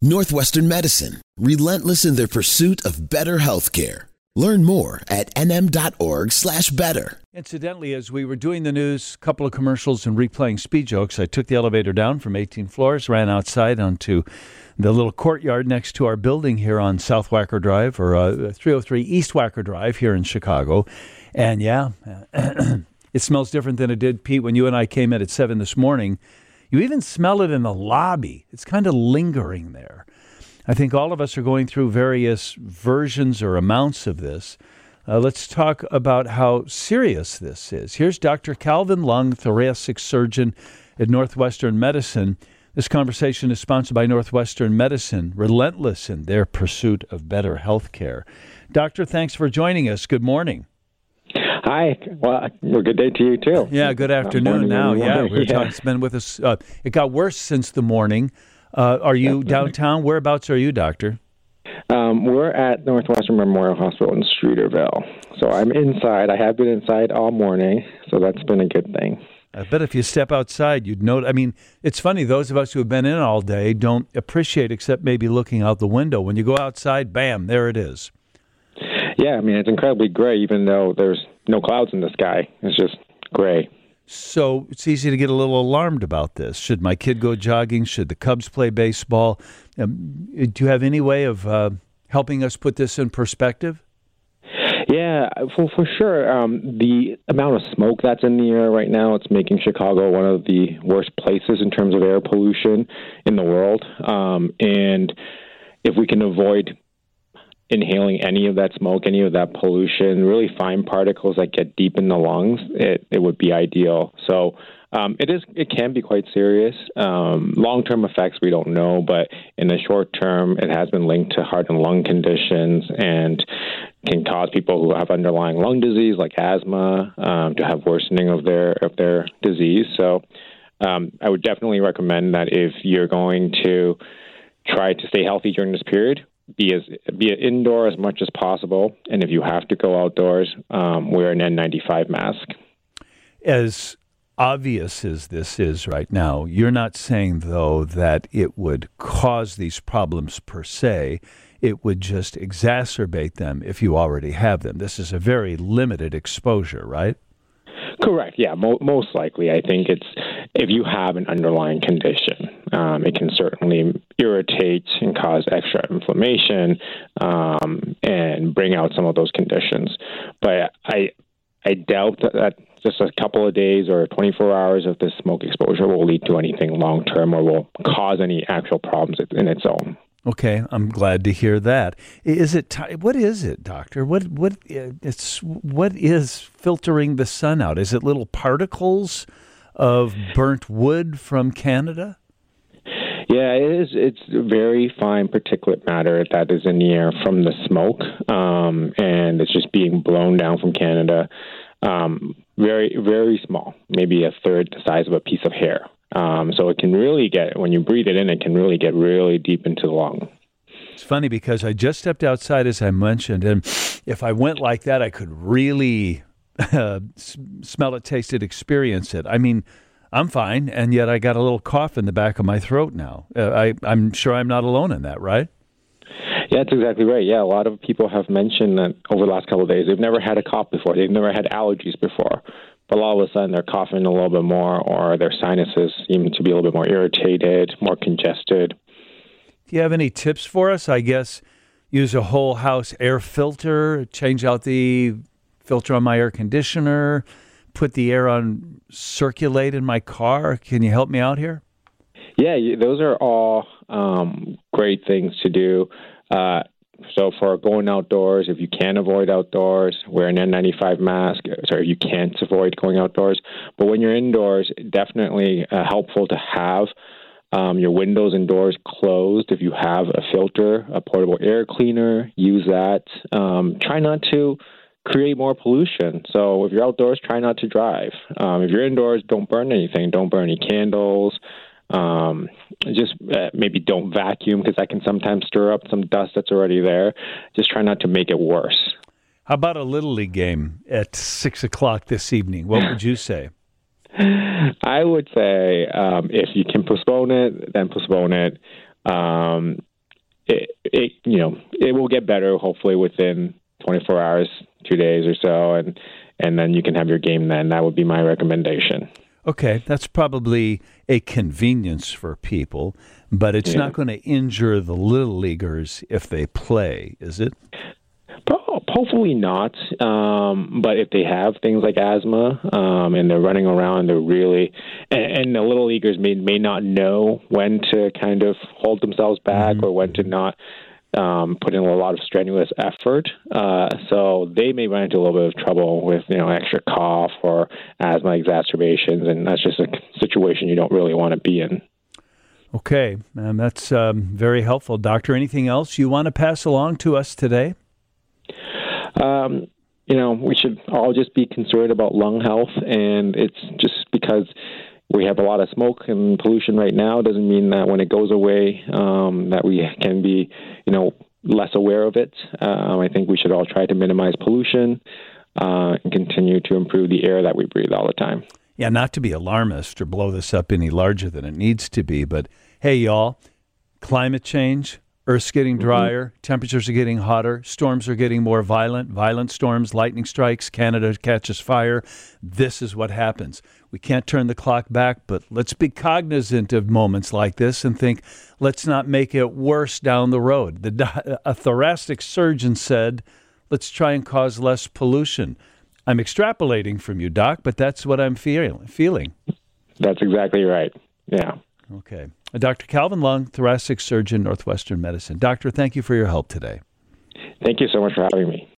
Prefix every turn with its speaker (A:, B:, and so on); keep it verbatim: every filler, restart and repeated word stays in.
A: Northwestern Medicine, relentless in their pursuit of better healthcare. Learn more at nm.org slash better.
B: Incidentally, as we were doing the news, a couple of commercials and replaying speed jokes, I took the elevator down from eighteen floors, ran outside onto the little courtyard next to our building here on South Wacker Drive, or uh, three oh three East Wacker Drive here in Chicago. And yeah, it smells different than it did, Pete, when you and I came in at seven this morning. You even smell it in the lobby. It's kind of lingering there. I think all of us are going through various versions or amounts of this. Uh, let's talk about how serious this is. Here's Doctor Calvin Lung, thoracic surgeon at Northwestern Medicine. This conversation is sponsored by Northwestern Medicine, relentless in their pursuit of better health care. Doctor, thanks for joining us. Good morning.
C: Hi. Well, well, good day to you, too.
B: Yeah, good afternoon now. Yeah, we're yeah. talking, it's been with us. Uh, it got worse since the morning. Uh, are you downtown? Whereabouts are you, Doctor?
C: Um, we're at Northwestern Memorial Hospital in Streeterville. So I'm inside. I have been inside all morning, so that's been a good thing.
B: I bet if you step outside, you'd know. I mean, it's funny, those of us who have been in all day don't appreciate except maybe looking out the window. When you go outside, bam, there it is.
C: Yeah, I mean, it's incredibly gray, even though there's no clouds in the sky. It's just gray.
B: So it's easy to get a little alarmed about this. Should my kid go jogging? Should the Cubs play baseball? Um, do you have any way of uh, helping us put this in perspective?
C: Yeah, for, for sure. Um, the amount of smoke that's in the air right now, it's making Chicago one of the worst places in terms of air pollution in the world. Um, and if we can avoid inhaling any of that smoke, any of that pollution, really fine particles that get deep in the lungs, it, it would be ideal. So um, it is, it can be quite serious. Um, long-term effects, we don't know, but in the short term, it has been linked to heart and lung conditions and can cause people who have underlying lung disease like asthma um, to have worsening of their of their disease. So um, I would definitely recommend that if you're going to try to stay healthy during this period, Be as be indoor as much as possible, and if you have to go outdoors, um, wear an N ninety-five mask.
B: As obvious as this is right now, you're not saying, though, that it would cause these problems per se. It would just exacerbate them if you already have them. This is a very limited exposure, right?
C: Correct. Yeah, mo- most likely. I think it's if you have an underlying condition, um, it can certainly irritate and cause extra inflammation um, and bring out some of those conditions. But I, I doubt that, that just a couple of days or twenty-four hours of this smoke exposure will lead to anything long term or will cause any actual problems in its own.
B: Okay, I'm glad to hear that. Is it? T- what is it, Doctor? What what it's what is filtering the sun out? Is it little particles of burnt wood from Canada?
C: Yeah, it is. It's very fine particulate matter that is in the air from the smoke, um, and it's just being blown down from Canada. Um, very, very small, maybe a third the size of a piece of hair. Um, so it can really get, when you breathe it in, it can really get really deep into the lung.
B: It's funny because I just stepped outside, as I mentioned, and if I went like that, I could really uh, smell it, taste it, experience it. I mean, I'm fine, and yet I got a little cough in the back of my throat now. Uh, I, I'm sure I'm not alone in that, right?
C: Yeah, that's exactly right. Yeah, a lot of people have mentioned that over the last couple of days, they've never had a cough before. They've never had allergies before. But all of a sudden, they're coughing a little bit more, or their sinuses seem to be a little bit more irritated, more congested.
B: Do you have any tips for us? I guess use a whole house air filter, change out the filter on my air conditioner, put the air on circulate in my car. Can you help me out here?
C: Yeah, those are all um, great things to do. Uh, So for going outdoors, if you can avoid outdoors, wear an N ninety-five mask. Sorry, if you can't avoid going outdoors. But when you're indoors, definitely uh, helpful to have um, your windows and doors closed. If you have a filter, a portable air cleaner, use that. Um, try not to create more pollution. So if you're outdoors, try not to drive. Um, if you're indoors, don't burn anything. Don't burn any candles. Um, just uh, maybe don't vacuum because that can sometimes stir up some dust that's already there. Just try not to make it worse.
B: How about a Little League game at six o'clock this evening? What would you say?
C: I would say um, if you can postpone it, then postpone it. Um, will get better, hopefully within twenty-four hours, two days or so, and and then you can have your game then. That would be my recommendation.
B: Okay, that's probably a convenience for people, but it's yeah. not going to injure the little leaguers if they play, is it?
C: Hopefully not. Um, but if they have things like asthma um, and they're running around, they're really, and, and the little leaguers may may not know when to kind of hold themselves back mm-hmm. or when to not um, put in a lot of strenuous effort. Uh, so they may run into a little bit of trouble with, you know, extra cough or asthma exacerbations, and that's just a situation you don't really want to be in.
B: Okay, and that's um, very helpful. Doctor, anything else you want to pass along to us today?
C: Um, you know, we should all just be concerned about lung health, and it's just because we have a lot of smoke and pollution right now doesn't mean that when it goes away um, that we can be, you know, less aware of it. Um, I think we should all try to minimize pollution uh, and continue to improve the air that we breathe all the time.
B: Yeah, not to be alarmist or blow this up any larger than it needs to be, but hey, y'all, climate change, Earth's getting drier, mm-hmm. temperatures are getting hotter, storms are getting more violent, violent storms, lightning strikes, Canada catches fire. This is what happens. We can't turn the clock back, but let's be cognizant of moments like this and think, let's not make it worse down the road. The, a thoracic surgeon said, let's try and cause less pollution. I'm extrapolating from you, Doc, but that's what I'm feel, feeling.
C: That's exactly right. Yeah.
B: Okay. Doctor Calvin Lung, thoracic surgeon, Northwestern Medicine. Doctor, thank you for your help today.
C: Thank you so much for having me.